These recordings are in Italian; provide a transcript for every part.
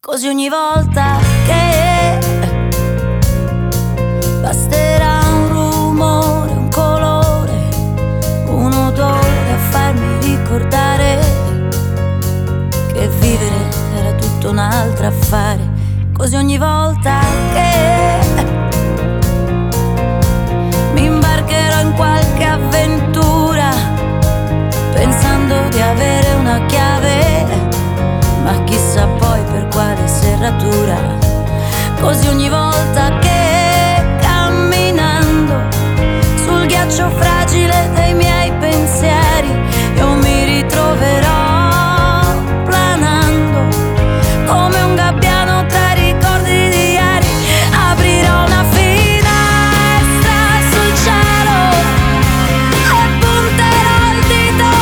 Così ogni volta che basterà un rumore, un colore, un odore a farmi ricordare che vivere era tutto un altro affare. Così ogni volta che mi imbarcherò in qualche avventura pensando di avere una chiave, ma chissà poi per quale serratura. Così ogni volta che camminando sul ghiaccio fragile dei miei pensieri io mi ritroverò planando come un gabbiano tra i ricordi di ieri. Aprirò una finestra sul cielo e punterò il dito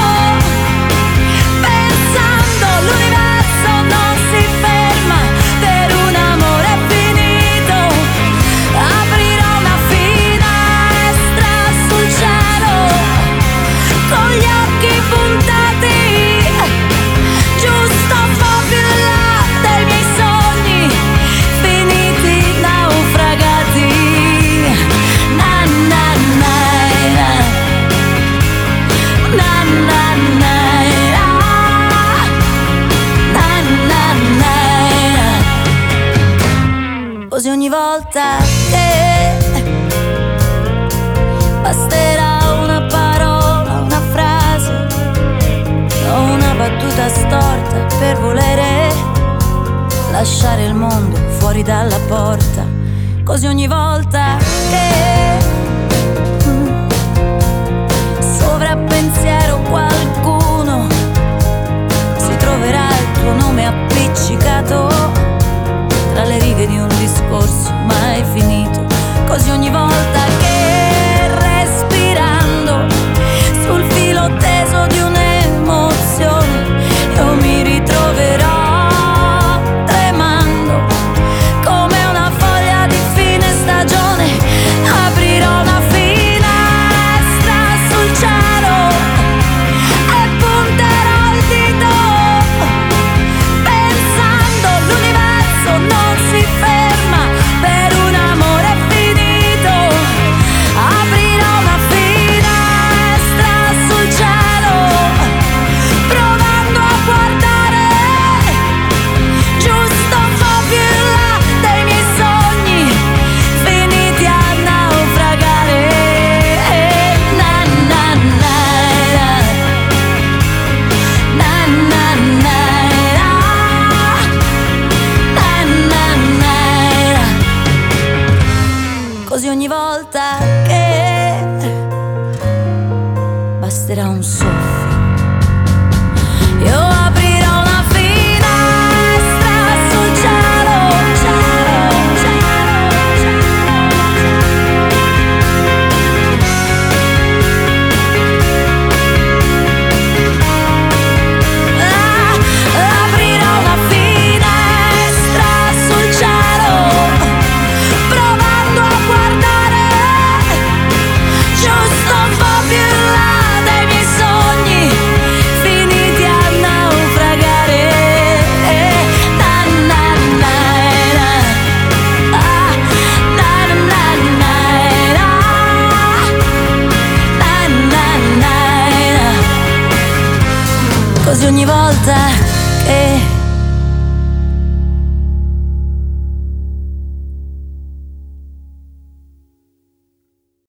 pensando l'universo non si ferma per un amore finito. Aprirò una finestra sul cielo con gli occhi puntati giusto proprio in là dei miei sogni finiti naufragati. Na na na na na na na na na na. Così ogni volta che basterà una parola, una frase o una battuta storta per volere lasciare il mondo fuori dalla porta. Così ogni volta che sovrappensiero qualcosa